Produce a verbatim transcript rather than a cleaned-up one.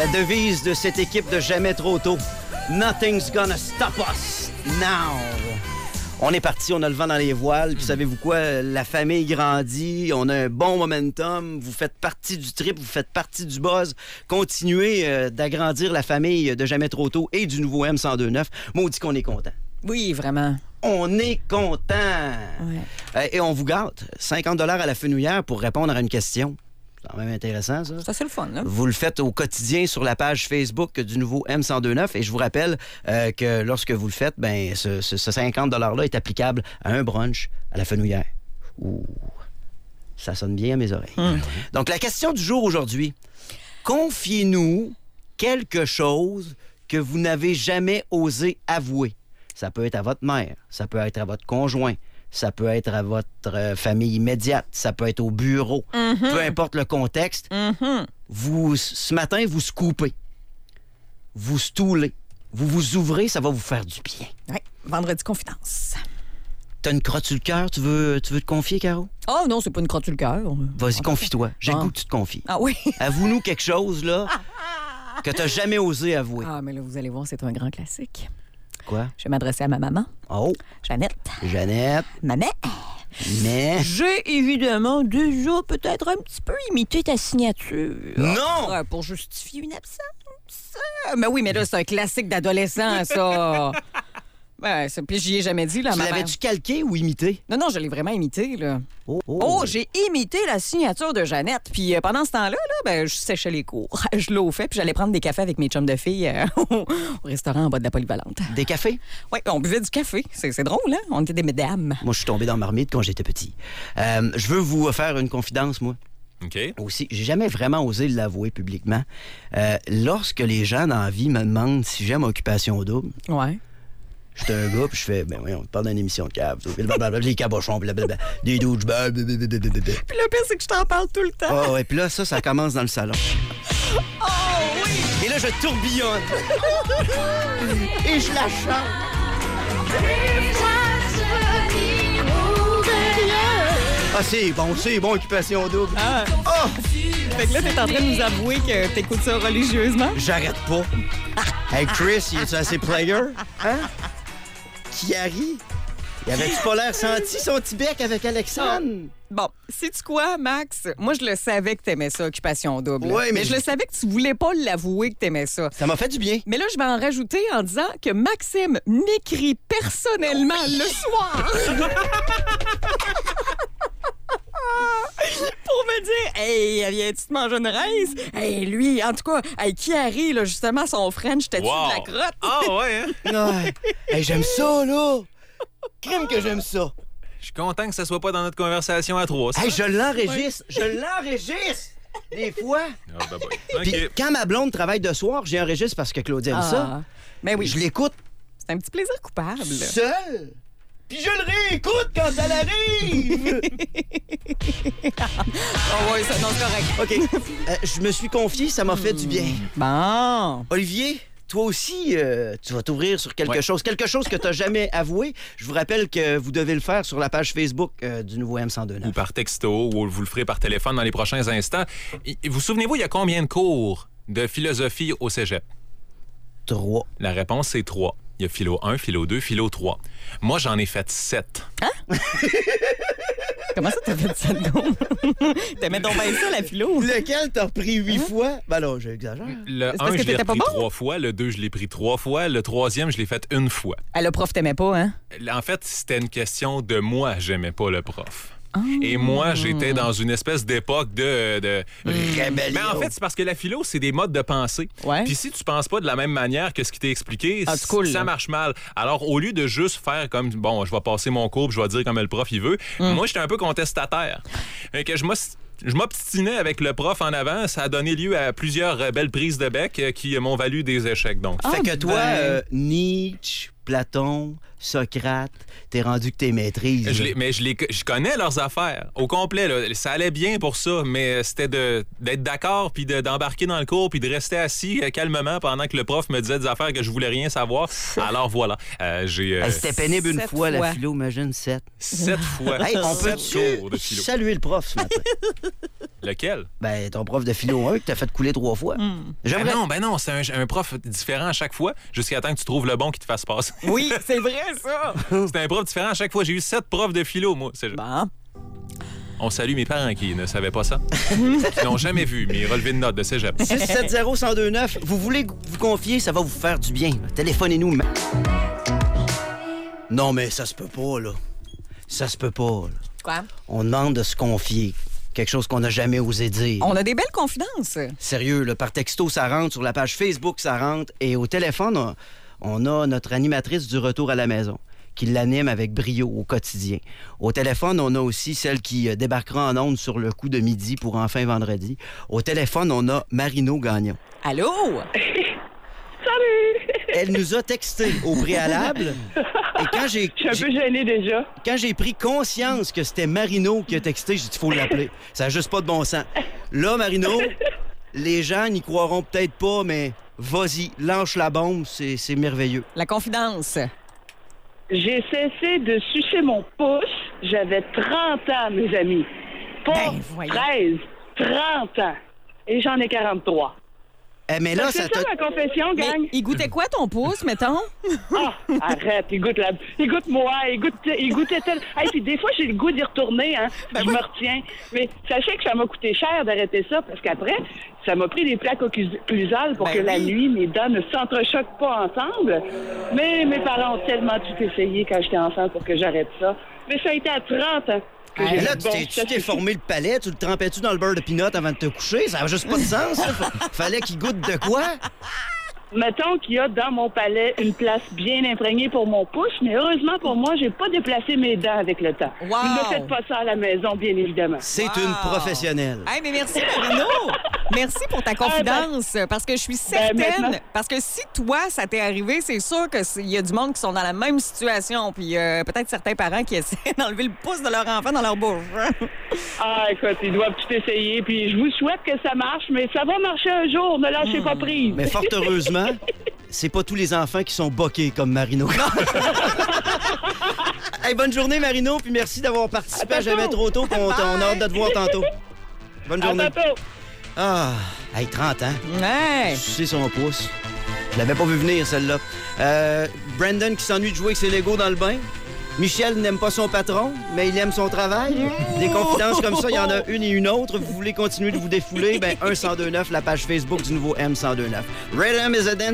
La devise de cette équipe de Jamais trop tôt. Nothing's gonna stop us now. On est parti, on a le vent dans les voiles. Puis savez-vous quoi? La famille grandit, on a un bon momentum. Vous faites partie du trip, vous faites partie du buzz. Continuez euh, d'agrandir la famille de Jamais trop tôt et du nouveau M cent deux neuf. Maudit qu'on est content. Oui, vraiment. On est content. Ouais. Euh, et on vous gâte. cinquante dollars à la fenouillère pour répondre à une question. C'est quand même intéressant, ça. Ça, c'est le fun, là. Vous le faites au quotidien sur la page Facebook du nouveau M cent deux neuf. Et je vous rappelle euh, que lorsque vous le faites, ben, ce, ce, ce cinquante dollars-là est applicable à un brunch à la fenouillère. Ouh, ça sonne bien à mes oreilles. Mmh. Donc, la question du jour aujourd'hui. Confiez-nous quelque chose que vous n'avez jamais osé avouer. Ça peut être à votre mère, ça peut être à votre conjoint, ça peut être à votre euh, famille immédiate, ça peut être au bureau. Mm-hmm. Peu importe le contexte, mm-hmm. vous, ce matin, vous scoopez, vous stoulez, vous vous ouvrez, ça va vous faire du bien. Oui, vendredi confidence. T'as une crotte sur le cœur, tu veux, tu veux te confier, Caro? Oh non, c'est pas une crotte sur le cœur. Vas-y, confie-toi. J'ai le ah. goût que tu te confies. Ah oui? Avoue-nous quelque chose, là, que t'as jamais osé avouer. Ah, mais là, vous allez voir, c'est un grand classique. Quoi? Je vais m'adresser à ma maman. Oh! Jeannette. Jeannette. Maman. Mais... J'ai évidemment déjà peut-être un petit peu imité ta signature. Non! Ouais, pour justifier une absence. Mais oui, mais là, c'est un classique d'adolescent, ça. Ben, ça, puis j'y ai jamais dit, là, Tu ma mère. l'avais-tu calqué ou imité? Non, non, je l'ai vraiment imité, là. Oh, oh. Oh, j'ai imité la signature de Jeannette. Puis euh, pendant ce temps-là, là, ben, je séchais les cours. Je l'offais, puis j'allais prendre des cafés avec mes chums de filles euh, au restaurant en bas de la Polyvalente. Des cafés? Oui, on buvait du café. C'est, c'est drôle, hein? On était des mesdames. Moi, je suis tombé dans la marmite quand j'étais petit. Euh, je veux vous faire une confidence, moi. OK. Aussi, j'ai jamais vraiment osé l'avouer publiquement. Euh, lorsque les gens dans la vie me demandent si j'aime Occupation Double, Ouais. j'étais un gars, puis je fais, ben oui, on parle d'une émission de cave, blablabla, les cabochons, blablabla, des douches, blablabla. Puis le pire, c'est que je t'en parle tout le temps. Ah ouais, puis là, ça, ça commence dans le salon. Oh oui! Et là, je tourbillonne. Et je la chante. Ah, c'est bon, c'est bon, Occupation Double. Ah. Oh! Fait que là, t'es en train de nous avouer que t'écoutes ça religieusement? J'arrête pas. Hey, Chris, il est-tu assez player? Hein? Qui arrive? Il avait-tu pas l'air senti son petit bec avec Alexandre? Bon, sais-tu quoi, Max? Moi, je le savais que t'aimais ça, Occupation Double. Ouais, mais mais je je- le savais que tu voulais pas l'avouer que t'aimais ça. Ça m'a fait du bien. Mais là, je vais en rajouter en disant que Maxime m'écrit personnellement le soir pour me dire « Hey, viens-tu te manger une rince? Hey, lui, en tout cas, hey, qui arrive, là, justement, son French, t'as-tu Wow. de la crotte? » Ah ouais, hein? Ouais. Hey, j'aime ça, là. Crime que j'aime ça. Je suis content que ça soit pas dans notre conversation à trois. ça. Hey, je l'enregistre. Je l'enregistre. Des fois. Ah, bah, bah. Puis OK. quand ma blonde travaille de soir, j'ai un registre parce que Claudia aime ça. Mais oui, Je l'écoute c'est un petit plaisir coupable. seul. Puis je le réécoute quand elle arrive. Oh oui, ça, non, c'est correct. OK. Euh, je me suis confié, ça m'a fait du bien. Bon. Olivier, toi aussi, euh, tu vas t'ouvrir sur quelque Ouais. chose. Quelque chose que tu n'as jamais avoué. Je vous rappelle que vous devez le faire sur la page Facebook euh, du nouveau M cent deux neuf. Ou par texto, ou vous le ferez par téléphone dans les prochains instants. Et- et vous souvenez-vous, il y a combien de cours de philosophie au cégep? Trois. La réponse, c'est trois. Il y a philo un, philo deux, philo trois. Moi, j'en ai fait sept. Comment ça, t'as fait ça de gomme? T'aimais donc bien ça, la philo? Lequel t'as repris huit fois? Ben non, j'exagère. Le C'est parce un, que je l'ai t'étais pas repris bon? trois fois. Le deux, je l'ai pris trois fois. Le troisième, je l'ai fait une fois. Ah, le prof t'aimait pas, hein? En fait, c'était une question de moi, j'aimais pas le prof. Et moi, j'étais dans une espèce d'époque de... de... Rébellion. Mais en fait, c'est parce que la philo, c'est des modes de pensée. Ouais. Puis si tu penses pas de la même manière que ce qui t'est expliqué, Ah, c'est cool, ça là. marche mal. Alors, au lieu de juste faire comme, bon, je vais passer mon cours, puis je vais dire comme le prof il veut, moi, j'étais un peu contestataire. Fait que je m'os- je m'obstinais avec le prof en avant. Ça a donné lieu à plusieurs euh, belles prises de bec euh, qui m'ont valu des échecs, donc. Ah, fait que toi, ben. euh, Nietzsche, Platon, Socrate, t'es rendu que t'es maîtrises. Je les- mais je, les, je connais leurs affaires au complet. Là. Ça allait bien pour ça, mais c'était de, d'être d'accord, puis de- d'embarquer dans le cours, puis de rester assis euh, calmement pendant que le prof me disait des affaires que je voulais rien savoir. Alors voilà, euh, j'ai euh, Hey, c'était pénible une sept fois, la fois. philo, imagine, sept. sept fois. Hey, on peut sept cours de philo. saluer le prof ce matin. Lequel? Ben, ton prof de philo un que t'as fait couler trois fois. Ben J'aimerais... non, ben non, c'est un, un prof différent à chaque fois, jusqu'à temps que tu trouves le bon qui te fasse passer. Oui, c'est vrai, ça. C'est un prof différent à chaque fois. J'ai eu sept profs de philo, moi. C'est- Bon. On salue mes parents qui ne savaient pas ça. Qui n'ont jamais vu mes relevés de notes de cégep. six sept zéro, un zéro deux neuf, vous voulez vous confier, ça va vous faire du bien. Téléphonez-nous. ma- Non, mais ça se peut pas, là. Ça se peut pas, là. Quoi? On demande de se confier. Quelque chose qu'on n'a jamais osé dire. On a des belles confidences. Sérieux, là, par texto, ça rentre. Sur la page Facebook, ça rentre. Et au téléphone, on, on a notre animatrice du retour à la maison qui l'anime avec brio au quotidien. Au téléphone, on a aussi celle qui euh, débarquera en ondes sur le coup de midi pour Enfin vendredi. Au téléphone, on a Marino Gagnon. Allô? Salut! Elle nous a texté au préalable. Et quand j'ai Je suis un j'ai- peu gênée déjà. quand j'ai pris conscience que c'était Marino qui a texté, j'ai dit, il faut l'appeler. Ça n'a juste pas de bon sens. Là, Marino, les gens n'y croiront peut-être pas, mais vas-y, lâche la bombe, c'est c'est merveilleux. La confidence. J'ai cessé de sucer mon pouce. J'avais trente ans, mes amis. Pas Ben, voyons. treize, trente ans. Et j'en ai quarante-trois. Eh, mais là, ça C'est t'a... ça ma confession, Mais gang? il goûtait quoi ton pouce, mettons? Ah, arrête, il goûte la... Il goûte moi, il goûte... Il goûtait tel... Hey, puis des fois, j'ai le goût d'y retourner, hein. Ben je me retiens. Mais sachez que ça m'a coûté cher d'arrêter ça, parce qu'après, ça m'a pris des plaques occlusales pour Ben que la oui. nuit, mes dents ne s'entrechoquent pas ensemble. Mais mes parents ont tellement tout essayé quand j'étais enfant pour que j'arrête ça. Mais ça a été à trente ans que Hey, j'ai Mais là, dit, tu bon, t'es- ça tu t'es suffit. formé le palais, tu le trempais-tu dans le beurre de pinot avant de te coucher? Ça n'a juste pas de sens, ça. Fa- Fallait qu'il goûte de quoi? Mettons qu'il y a dans mon palais une place bien imprégnée pour mon pouce, mais heureusement pour moi, j'ai pas déplacé mes dents avec le temps. Wow. Ne faites pas ça à la maison, bien évidemment. C'est Wow. une professionnelle. Hey, mais merci, Marino. Merci pour ta confidence. Parce que je suis certaine. maintenant- Parce que si toi, ça t'est arrivé, c'est sûr qu'il y a du monde qui sont dans la même situation. Puis euh, peut-être certains parents qui essaient d'enlever le pouce de leur enfant dans leur bouche. Ah, écoute, ils doivent tout essayer, puis je vous souhaite que ça marche, mais ça va marcher un jour, ne lâchez pas prise. Mais fort heureusement, c'est pas tous les enfants qui sont boqués comme Marino. Hey, bonne journée, Marino, puis merci d'avoir participé à À tantôt. Jamais trop tôt, puis on, on a hâte de te voir tantôt. Bonne À journée. tantôt. Ah, hey, trente ans. Ouais. C'est son pouce. Je l'avais pas vu venir, celle-là. Euh, Brandon qui s'ennuie de jouer avec ses Legos dans le bain. Michel n'aime pas son patron, mais il aime son travail. Des confidences comme ça, il y en a une et une autre. Vous voulez continuer de vous défouler? Ben, un cent deux neuf, la page Facebook du nouveau M cent deux neuf. Rhythm is a Dance.